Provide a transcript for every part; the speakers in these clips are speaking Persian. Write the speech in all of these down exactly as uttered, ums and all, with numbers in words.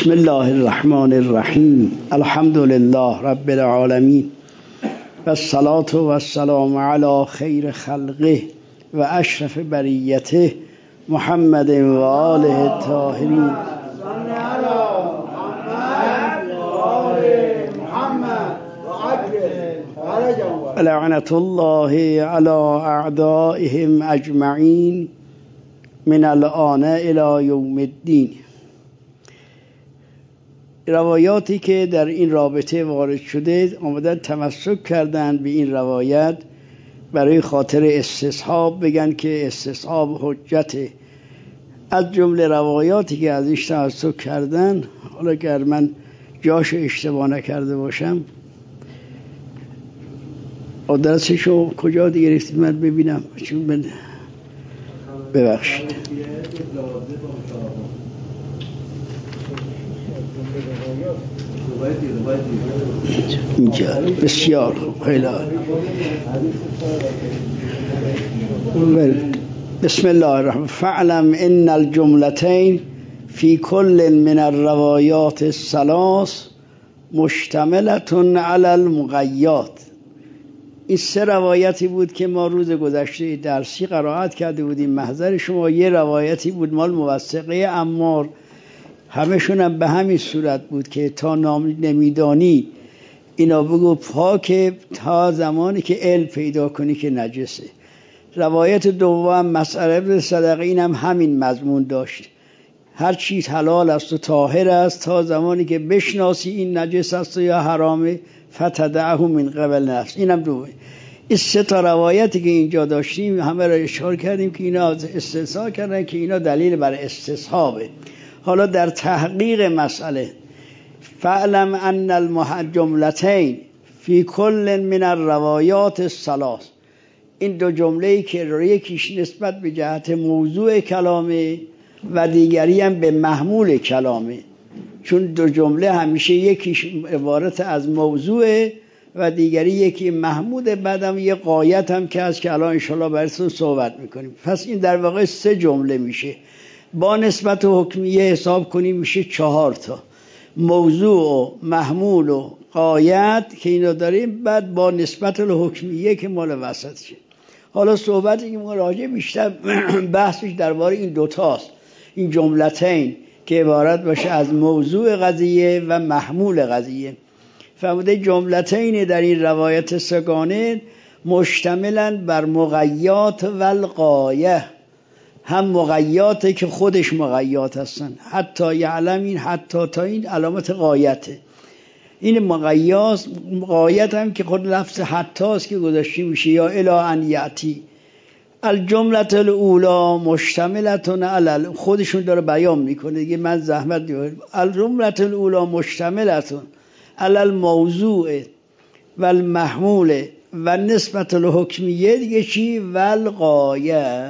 بسم الله الرحمن الرحیم. الحمد لله رب العالمین و الصلاة و السلام علی خیر خلقه و اشرف بریته محمد و آله الطاهرین. لعنت الله علی اعدائهم اجمعین من الآن الی یوم الدین. روایاتی که در این رابطه وارد شده آمدن تمسک کردن به این روایت برای خاطر استصحاب، بگن که استصحاب حجته. از جمله روایاتی که ازش تمسک کردن، حالا اگر من جاشو اشتباه نکرده باشم آدرسشو کجا دیگه گرفتید من ببینم، چون من ببخشید اینجا. بسیار خیلی بسم الله الرحمن. فاعلم ان الجملتين في كل من الروايات الثلاث مشتملة على المغیات. این سه روایتی بود که ما روز گذشته درسی قرائت کرده بودیم. محضر شما یه روایتی بود مال موثقه عمار، همشون هم به همین صورت بود که تا نام نمیدانی اینا بگو پاکه تا زمانی که علم پیدا کنی که نجسه. روایت دوم مسئله ابن صدقه این هم همین مضمون داشت، هر چیز حلال است و طاهر است تا زمانی که بشناسی این نجس است یا حرامه فتدعه من قبل نفس. این هم دومه. این سه تا روایتی که اینجا داشتیم همه را اشاره کردیم که اینا استثناء کردن که اینا دلیل بر استصحابه. حالا در تحقیق مسئله فعلم ان الجملتين فی کل من الروایات الثلاث، این دو جمله‌ای که یکیش نسبت به جهت موضوع کلامه و دیگری هم به محمول کلامه، چون دو جمله همیشه یکیش عبارت از موضوع و دیگری یکی محمود، بعدم یه غایت هم که از که الان انشالله براتون صحبت میکنیم. پس این در واقع سه جمله میشه. با نسبت و حکمیه حساب کنیم میشه چهار تا، موضوع و محمول و غایت که اینا داریم، بعد با نسبت و حکمیه که مال وسط شه. حالا صحبت این راجع بیشتر بحثش درباره این دوتاست، این جملتین که عبارت باشه از موضوع قضیه و محمول قضیه. فرموده جملتین در این روایت سگانه مشتملن بر مغیات و الغایه، هم مغیاته که خودش مغیات هستن، حتی یعلم این حتی تا این علامت غایته. این مغیات غایت هم که خود لفظ حتی است که گذاشته میشه یا الی ان یاتی. الجمله الاولی مشتملتون علی، خودشون داره بیان میکنه دیگه من زحمت میبرم. الجمله الاولی مشتملتون علی الموضوع و المحمول و نسبت الحکمیه دیگه چی؟ و الغایه.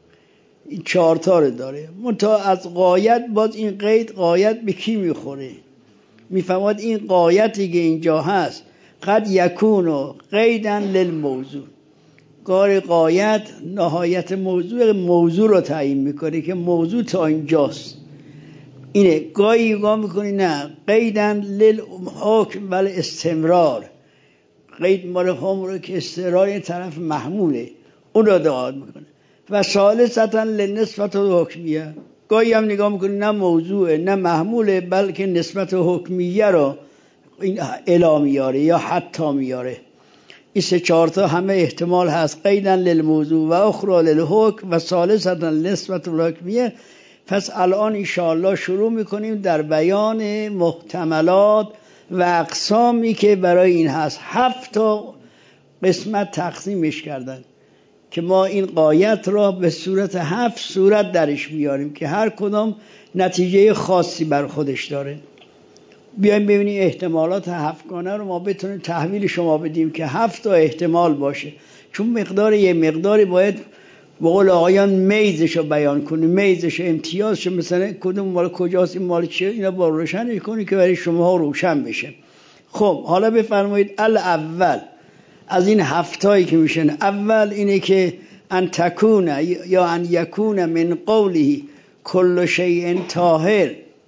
این چهار تا رو داره. منتها از غایت باز این قید غایت به کی میخوره؟ میفهمد این غایتی که اینجا هست قد یکونو قیدن للموضوع، گار غایت نهایت موضوع موضوع رو تعیین میکنه که موضوع تا اینجاست. اینه گاهی گاه میکنی نه قیدن للحکم ولی استمرار، قید مال هم رو که استمرار این طرف محموله اون رو دعاد میکنه. و ثالثتا لنسبت الحکمیه، گاهی هم نگاه میکنی نه موضوع نه محموله بلکه نسبت حکمیه رو این الا میاره یا حتی میاره. این سه چهار تا همه احتمال هست، قیدن للموضوع و اخرى للحکم و ثالثتا لنسبت الحکمیه. پس الان انشاءالله شروع میکنیم در بیان محتملات و اقسامی که برای این هست. هفت تا قسمت تقسیمش کردن که ما این غایت را به صورت هفت صورت درش بیاریم که هر کدام نتیجه خاصی بر خودش داره. بیایم ببینیم احتمالات هفتگانه رو ما بتونیم تحویل شما بدیم که هفت تا احتمال باشه، چون مقدار یه مقداری باید به قول آقایان میزش رو بیان کنی، میزش امتیازش، مثلا کدوم مال کجاست این مال چیه، اینا با روشن کنی که برای شما روشن بشه. خب حالا بفرمایید الاول از این هفتایی که میشن، اول اینه که ان تکونه یا ان یکونه من قوله کل شیء طاهر،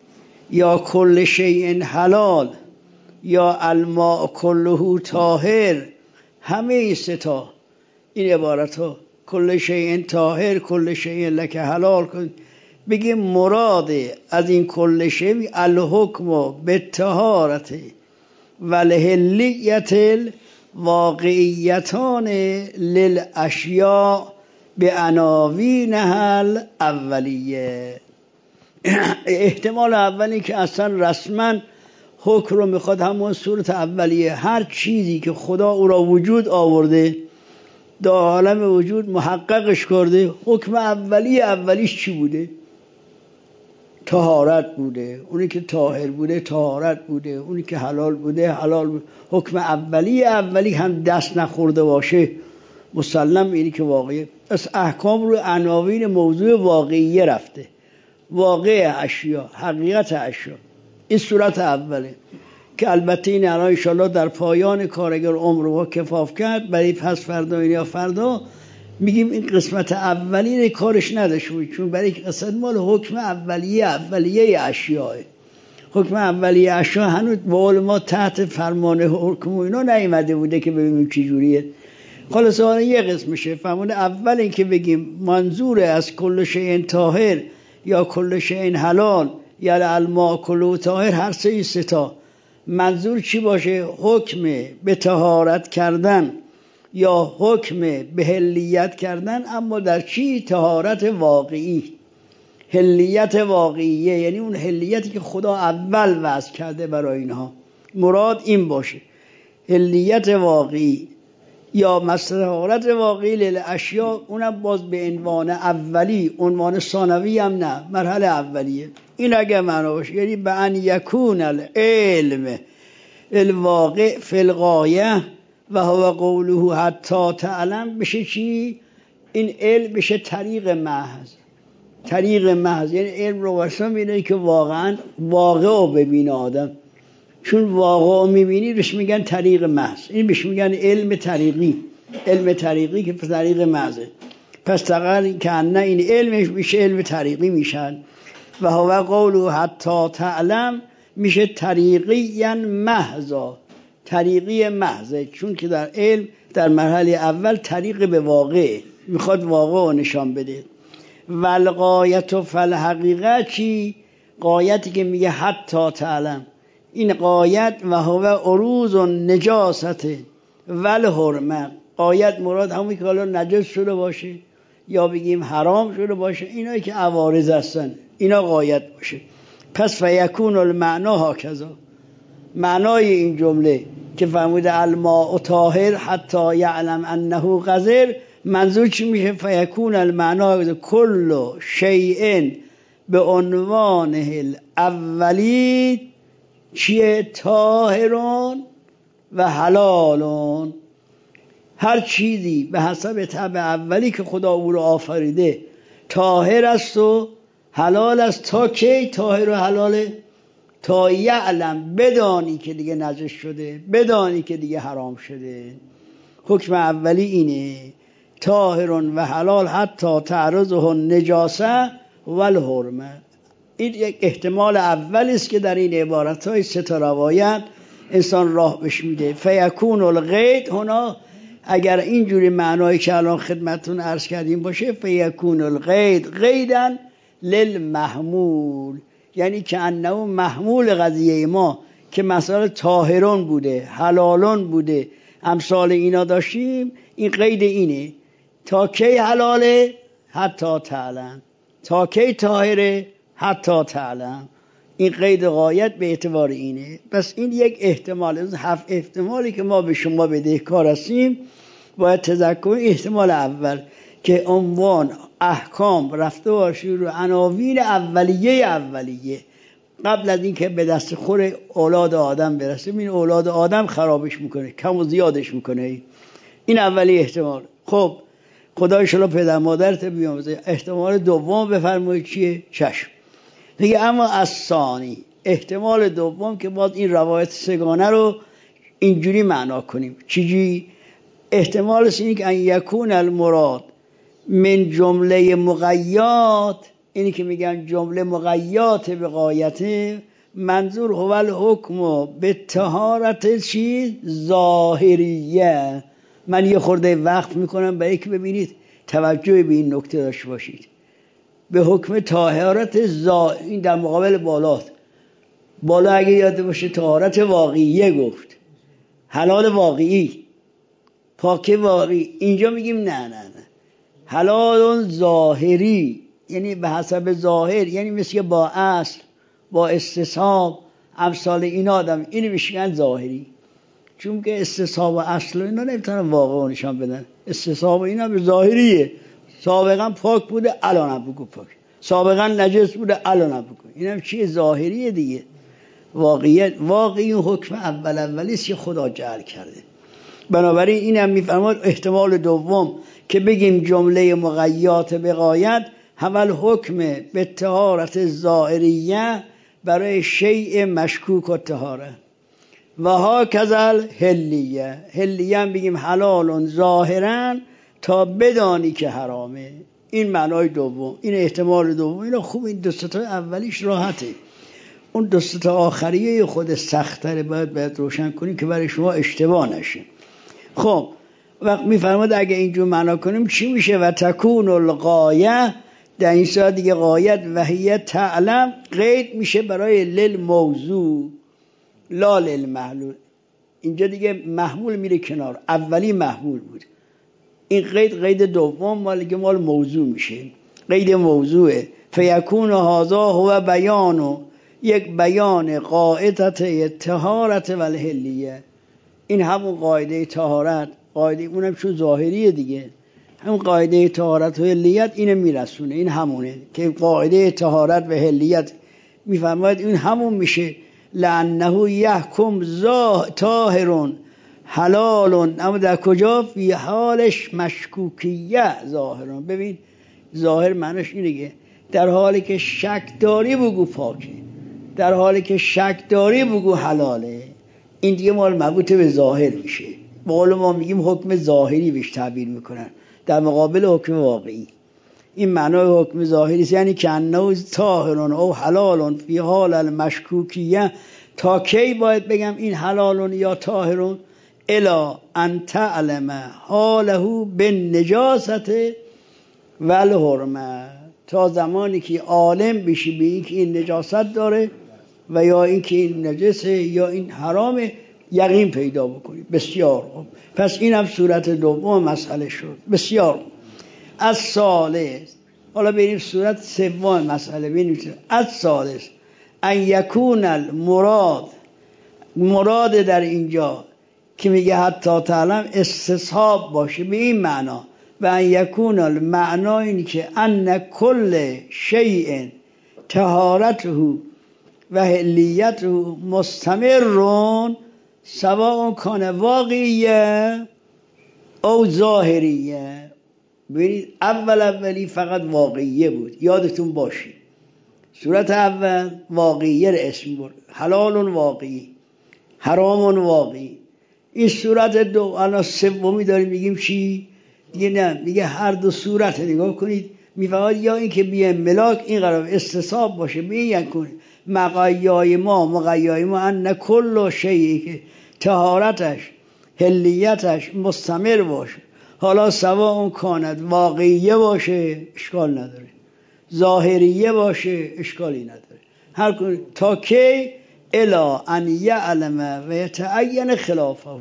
یا کل شیء حلال یا الماء کله طاهر، همه ستا این عبارت ها کل شیء طاهر کل شیء لک حلال کن، بگیم مراد از این کل شیء الحکم بالطهارت و الحلیت الواقعیتان للاشیاء به عناوینها الاولیه. احتمال اولی که اصلا رسما حکم رو میخواد همون صورت اولیه، هر چیزی که خدا او را وجود آورده در عالم وجود محققش کرده، حکم اولی اولیش چی بوده؟ طهارت بوده. اونی که طاهر بوده طهارت بوده، اونی که حلال بوده حلال بوده. حکم اولی اولی هم دست نخورده باشه مسلم اینی که واقعیه. از احکام رو عناوین موضوع واقعیه رفته، واقع اشیا، حقیقت اشیا. این صورت اوله که البته این الان انشاءالله در پایان کار اگر عمر رو کفاف کرد برای پس فردا یا فردا میگیم این قسمت اولی کارش نداشت بود، چون برای قسمت مال حکم اولیه اولیه اشیاء. حکم اولیه اشیا هنوز بقول ما تحت فرمان حکم و اینا نیامده بوده که ببینیم چی جوریه. خلاص آن یه قسمشه. فرمان اول این که بگیم منظور از کل شیء طاهر یا کل شیء حلال یا الماء کله طاهر، هر سه این ستا منظور چی باشه؟ حکم به طهارت کردن یا حکم به حلیت کردن، اما در چی؟ طهارت واقعی، حلیت واقعیه، یعنی اون حلیتی که خدا اول وضع کرده برای اینها. مراد این باشه حلیت واقعی یا مصلحت واقعی للاشیاء، اونم باز به عنوان اولی، عنوان ثانوی هم نه، مرحله اولیه. این اگه معنا باشه یعنی به ان یکون العلم الواقع فی الغایه و هو قوله حتی تعلم، بشه چی؟ این علم بشه طریق محض. طریق محض یعنی علم رو واسه میبینه که واقعا واقع رو ببینه آدم، چون واقع رو میبینی بهش میگن طریق محض. این بهش میگن علم طریقی، علم طریقی که طریق محضه. پس تقریبا که نه این علمش میشه علم طریقی میشن. و هو قوله حتی تعلم میشه طریقی یعنی محضا، طریقی محضه، چون که در علم در مرحله اول طریق به واقع میخواد واقع رو نشان بده. والغایت و فالحقیقه چی؟ غایتی که میگه حتی تعلم، این غایت و هو عروض و نجاست والحرمه. غایت مراد همون که حالا نجس شده باشه یا بگیم حرام شده باشه، اینایی که عوارض هستن اینا غایت باشه. پس فیکون المعنا هاکذا، معنای این جمله که فرموده الماء طاهر حتی یعلم انه قذر، منظور چی میشه؟ فیکون المعنا کل شیء به عنوانه الاولی چیه؟ طاهرون و حلالون. هر چیزی به حسب طبع اولی که خدا او رو آفریده طاهر است و حلال است. تا کی طاهر و حلاله؟ تا یعلم، بدانی که دیگه نجس شده، بدانی که دیگه حرام شده. حکم اولی اینه، طاهرون و حلال حتی تعرضه نجاسه و الحرمه. این یک احتمال اول است که در این عبارت‌های سه تا روایت انسان راه بهش میده. فیکون القید هنا، اگر اینجوری معنایی که الان خدمتتون عرض کردیم باشه، فیکون القید قیدن للمحمول، یعنی که انه محمول قضیه ما که مثلا طاهرون بوده حلالون بوده امثال اینا داشتیم، این قید اینه تا کی حلاله حتی تعلم، تا کی طاهره حتی تعلم. این قید غایت به اعتبار اینه. پس این یک احتمال از هفت احتمالی که ما به شما بدهکار هستیم باید تذکر. احتمال اول که عنوان احکام رفته باشه رو عناوین اولیه اولیه قبل از این که به دست خور اولاد آدم برسه، این اولاد آدم خرابش میکنه، کم و زیادش میکنه. این اولی احتمال. خب خدای شما پدر مادرت بیاموزه. احتمال دوم بفرمایید چیه؟ چشم دیگه. اما از ثانی احتمال دوم که باید این روایت سگانه رو اینجوری معنا کنیم. چیجی؟ احتمال اینه که ان یکون المراد من جمله مقیات، اینی که میگن جمله مقیات به غایته، منظور هو الحکم به طهارت چی؟ ظاهریه. من یه خورده وقت میکنم برای که ببینید توجه به این نکته داشته باشید. به حکم طهارت ظاهر، این در مقابل بالاست. بالا اگه یاد باشه طهارت واقعیه گفت، حلال واقعی، پاک واقعی. اینجا میگیم نه نه نه، حلال ظاهری، یعنی به حسب ظاهر، یعنی مثل با اصل، با استصحاب، امثال این آدم، اینو میشن ظاهری. چون که استصحاب و اصل اینا نمیتونن واقع نشان بدن. استصحاب اینا به ظاهریه. سابقا پاک بوده الان هم بگو پاک، سابقا نجس بوده الان هم بگو. اینم چیه؟ ظاهریه دیگه. واقعیت واقعی حکم اول اولیست که خدا جعل کرده. بنابراین اینم میفرماد احتمال دوم که بگیم جمله مقیات بغایت حول حکم به طهارت ظاهریه برای شیء مشکوک و طهاره و ها کذل حلیه. حلیه هم بگیم حلال ظاهرا تا بدانی که حرامه. این معنای دوم، این احتمال دوم. اینو خوب، این دو تا اولیش راحته، اون دو تا آخریه خود سخت‌تره، باید باید روشن کنیم که برای شما اشتباه نشه. خب وقت میفرماد اگه اینجور معنا کنیم چی میشه؟ و تکون الغایه، در این صورت دیگه غایت وحیه تعلم قید میشه برای لل موضوع لا لل محلول. اینجا دیگه محمول میره کنار، اولی محمول بود، این قید قید دوم مال که مال موضوع میشه، قید موضوعه. فیکون هذا هو بیانو، یک بیان قاعدت طهارت و الحلیه. این همون قاعده طهارت، قاعده اونم چون ظاهریه دیگه، همون قاعده طهارت و حلیت اینو میرسونه. این همونه که قاعده طهارت و حلیت میفرماید این همون میشه. لانه یحکم طاهرون حلالون، اما در کجا؟ فی حالش مشکوکیه ظاهرون. ببین ظاهر معنیش اینه که در حالی که شک داری بگو پاکه، در حالی که شک داری بگو حلاله. این دیگه مال مربوط به ظاهر میشه. به قول ما میگیم حکم ظاهری بهش تعبیر میکنن در مقابل حکم واقعی. این معنای حکم ظاهری است، یعنی که انه طاهرون او حلالون فی حال المشکوکیه. تا کی باید بگم این حلالون یا طاهرون؟ الا ان تعلم حاله بالنجاست و الحرمه، تا زمانی که عالم بشی به این که این نجاست داره و یا این که این نجسه یا این حرامه، یقین پیدا بکنی. بسیار خوب، پس این هم صورت دوم مسئله شد. بسیار خوب. از ثالث، حالا بریم صورت سوم مسئله. ببینید از ثالث ان یکون المراد، مراد در اینجا که میگه حتی تعلم استصحاب باشه به این معنا. و ان یکون المعنا اینی که ان کل شیء طهارته و حلیته مستمرون سواء کان واقعیه او ظاهریه. ببینید اول اولی فقط واقعیه بود، یادتون باشه. صورت اول واقعیه را اسم برد، حلال واقعی، حرام واقعی. این صورت دو الان سومی داریم میگیم چی؟ دیگه نه، میگه هر دو صورت نگاه کنید. میفهمید یا این که بیه ملاک این قرار استصحاب باشه به این یکون مقایای ما مقایای ما ان کل شیئی که طهارتش حلیتش مستمر باشه، حالا سوا اون کاند واقعیه باشه اشکال نداره، ظاهریه باشه اشکالی نداره، هر کن تا کی الا ان یعلم و یتعین خلافه،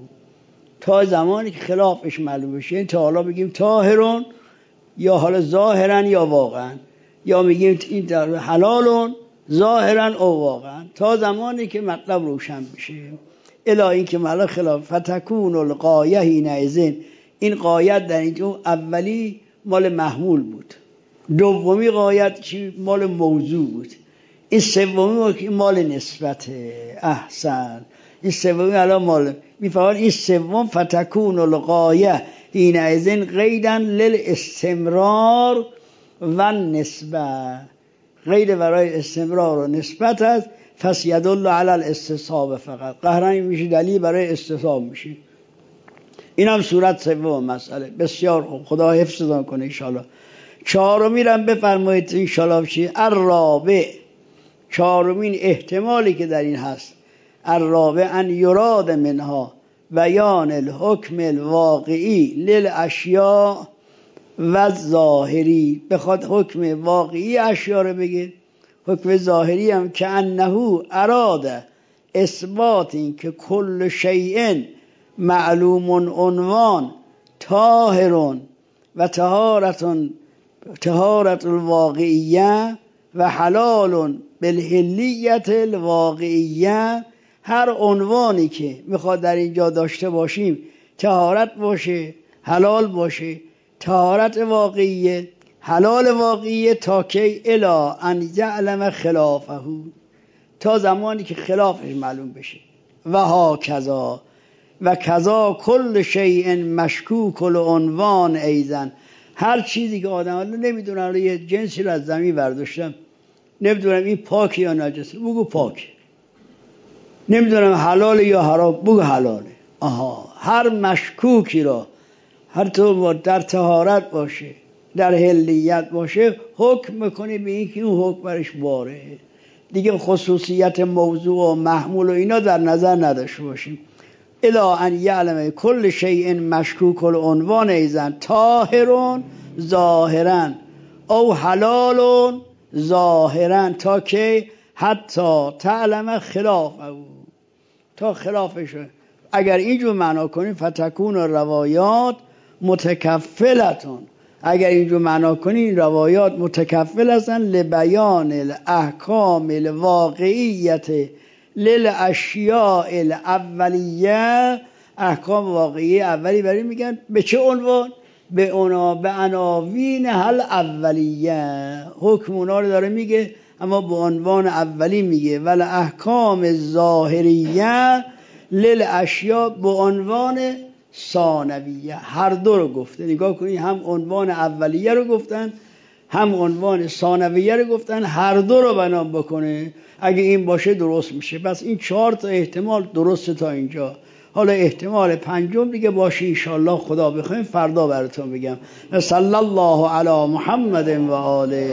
تا زمانی که خلافش معلوم بشه. تا حالا بگیم طاهرون یا حالا ظاهرا یا واقعا، یا میگیم این در حلالون ظاهرا او واقعا، تا زمانی که مطلب روشن بشه. الا این که مطلب خلاف فتکون القایه حینئذ. این قایت در اینجا اولی مال محمول بود، دومی قایت چی مال موضوع بود، این سومی مال نسبته. احسن، این سومی الان مال میفهمن. این سوم فتکون القایه حینئذ قیدا للاستمرار و نسبه، غیر برای استمرار و نسبت است. پس یدل علی الاستصحاب فقط، قهرن میشه دلیل برای استصحاب میشه. این هم صورت سوم مسئله. بسیار خوب، خدا حفظتون کنه ان شاء الله. چهارمی رو بفرمایید ان شاء الله. چی؟ الرابع، چهارمین احتمالی که در این هست الرابع ان یراد منها بیان الحکم الواقعی للاشیاء و ظاهری، بخواد حکم واقعی اشیاء رو بگه، حکم ظاهری هم که انه اراده اثبات این که کل شیء معلوم عنوان طاهر و طهارت طهارت الواقعیه و حلال بالحلیت الواقعیه. هر عنوانی که میخواد در اینجا داشته باشیم طهارت باشه، حلال باشه، طهارت واقعیه، حلال واقعیه، تا که الا ان یعلم خلافه، تا زمانی که خلافش معلوم بشه. و ها کذا و کذا کل شیء مشکوک العنوان ایزن. هر چیزی که آدم ها نمیدونن، یه جنسی رو از زمین برداشتم نمیدونم این پاک یا نجسه، بگو پاک. نمیدونم حلال یا حرام، بگو حلاله. آها، هر مشکوکی را هر تو در طهارت باشه، در حلیت باشه، حکم میکنی به این که اون حکم برش باره. دیگه خصوصیت موضوع و محمول و اینا در نظر نداشته باشیم. الا ان یعلم کل شیء مشکوک العنوان ایزن طاهرون ظاهرن او حلالون ظاهرن، تا که حتی تعلم خلافه، تا خلافش. اگر اینجور معنا کنیم فتکون روایات متکفلتون، اگر اینجور معنا کنیم این روایات متکفل هستن لبیان الاحکام الواقعیت للاشیاء الاولیه. احکام واقعی اولی برای میگن به چه عنوان؟ به اونا به عناوین هل اولیه، حکم اونا رو داره میگه اما به عنوان اولی میگه. ولی احکام ظاهریه للاشیاء به عنوان ثانویه. هر دو رو گفته، نگاه کنید، هم عنوان اولیه رو گفتن هم عنوان ثانویه رو گفتن، هر دو رو بنا بکنه. اگه این باشه درست میشه. بس این چهار تا احتمال درسته تا اینجا. حالا احتمال پنجم دیگه باشه انشالله، خدا بخوایم فردا براتون بگم. صلی الله علی محمد و آله.